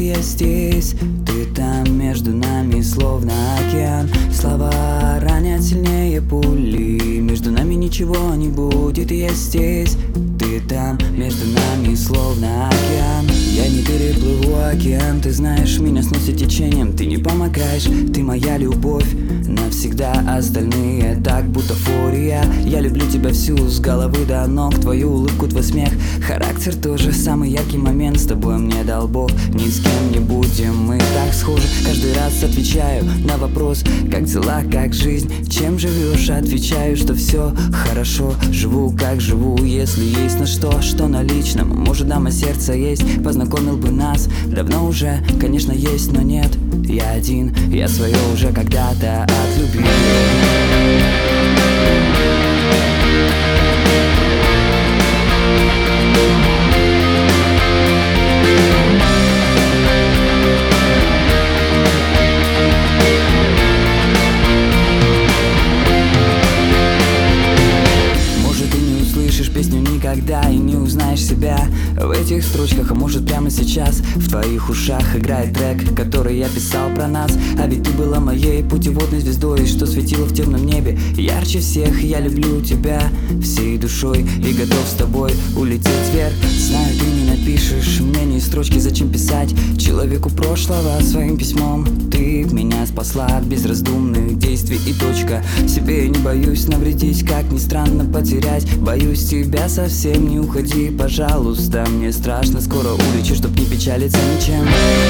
я здесь, ты там, между нами словно океан. Слова ранят сильнее пули, между нами ничего не будет, я здесь, ты там, между нами словно океан. Я не переплыву океан, ты знаешь, меня сносит течением. Ты не помогаешь, ты моя любовь навсегда, остальные так будто фурия. Я люблю тебя всю, с головы до ног, твою улыбку, твой смех, характер тоже самый яркий момент. С тобой мне дал Бог, ни с кем не будем мы так схожи. Каждый раз отвечаю на вопрос, как дела, как жизнь, чем живешь, отвечаю, что все хорошо. Живу как живу, если есть на что на личном. Может, дама сердца есть, познакомил бы нас давно уже, конечно есть, но нет. Я один, я свое уже когда-то отлюбил. Песню никогда и не узнаешь себя в этих строчках, а может прямо сейчас в твоих ушах играет трек, который я писал про нас. А ведь ты была моей путеводной звездой, что светила в темном небе ярче всех. Я люблю тебя всей душой и готов с тобой улететь вверх. Знаю, ты не напишешь мне ни строчки, зачем писать человеку прошлого своим письмом. Ты меня спасла от безраздумных действий и точка. Себе я не боюсь навредить, как ни странно потерять. Боюсь тебя совсем, не уходи, пожалуйста. Мне страшно, скоро улечу, чтоб не печалиться ничем.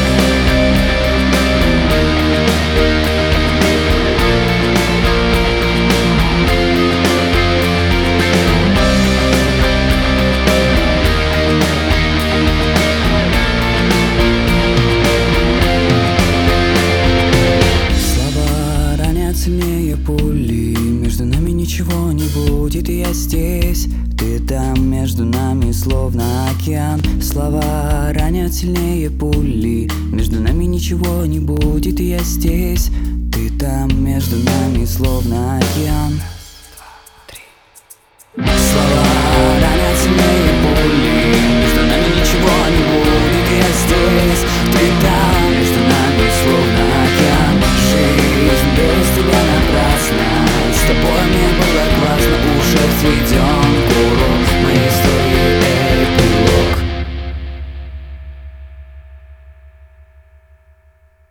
Слова ранят сильнее пули, между нами ничего не будет, и я здесь, ты там, между нами словно океан. Слова ранят сильнее пули, между нами ничего не будет, и я здесь, ты там, между нами словно океан. Слова ранят сильнее пули, между нами ничего не будет, и я здесь, ты там, между нами словно океан. Жизнь без тебя напрасна, с тобой мне было классно.